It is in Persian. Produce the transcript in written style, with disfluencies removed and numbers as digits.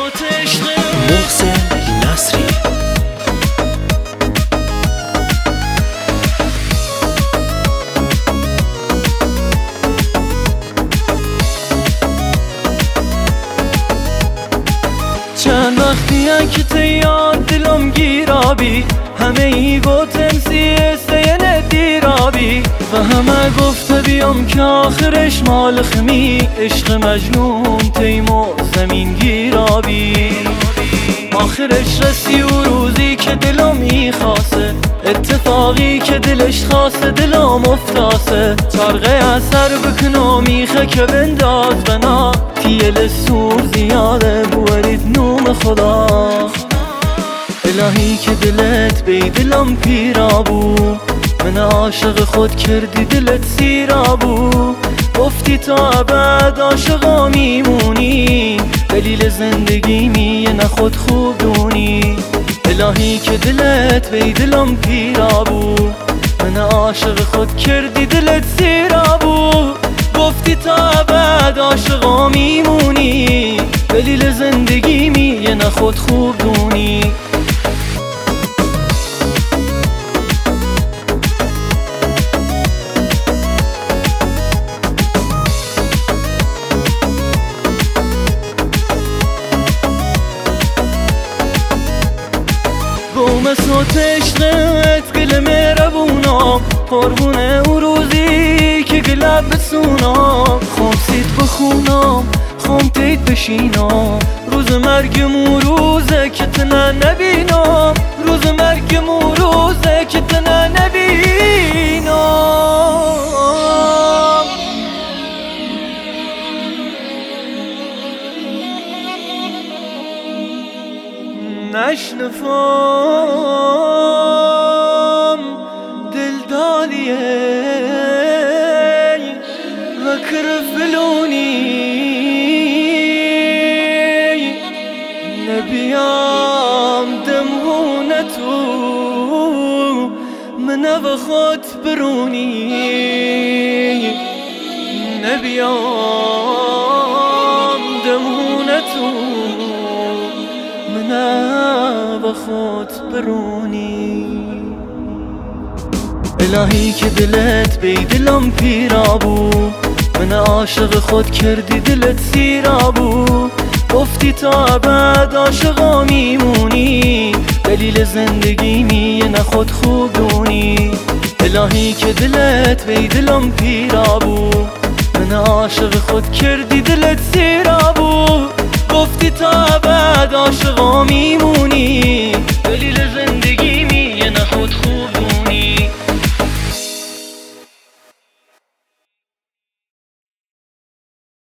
محسن نصری. چند وقتیه که تیار دلم گیرابی، همه ای گفتم سیسته دیرابی و همه گفته بیام که آخرش مال خمی، عشق مجنون تیمو زمین گیرابی. آخرش رسی و روزی که دلم میخواسته، اتفاقی که دلش خواسته دلم افتاسه. طرقه اثر بکنم میخه که بنداز بنا، تیل سور زیاده بورید نوم خدا. الهی که دلت بی دلم پیرابو، من عاشق خود کردی دلت سیرابو. گفتی تا ابد عاشقا میمونی، دلیل زندگی میه نه خود خوب دونی. الهی که دلت بی دلم پیرابو، من عاشق خود کردی دلت سیرابو. گفتی تا ابد عاشقا میمونی، دلیل زندگی میه نه خود خوب دونی. بوم صوت عشقت گل مهربونم، قربونه او روزی که گلب بسونم. خوام سید بخونم خوام تید بشینم، روز مرگم او روزه که تنه نبینم. روز مرگم او روزه که تنه نبینم. نشنفم دلدالیه و کرفلونی، نبیام دمهونتو من بخوت برونی. نبیام دمهونتو بخوت برونی. الهی که دلت بی دلم پیرابو، من عاشق خود کردی دلت سیرابو. گفتی تا ابد عاشقا میمونی، دلیل زندگی میه نه خود خوب دونی. الهی که دلت بی دلم پیرابو، من عاشق خود کردی دلت سیرابو. گفتی تا ابد عاشقا میمونی، دلیل زندگی